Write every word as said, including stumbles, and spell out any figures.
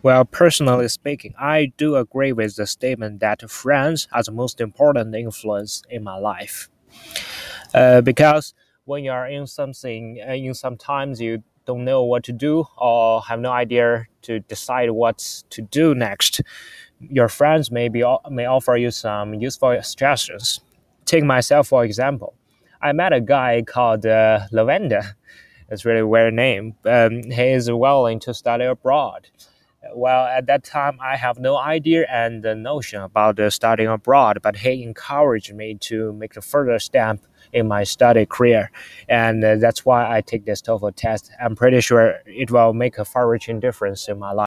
Well, personally speaking, I do agree with the statement that friends are the most important influence in my life. Uh, because when you are in something, uh, in sometimes you don't know what to do or have no idea to decide what to do next, your friends may be may offer you some useful suggestions. Take myself for example. I met a guy called uh, Lavender. It's really a weird name. Um, he is willing to study abroad. Well, at that time, I have no idea and the notion about uh, studying abroad, but he encouraged me to make a further step in my study career, and uh, that's why I take this TOEFL test. I'm pretty sure it will make a far-reaching difference in my life.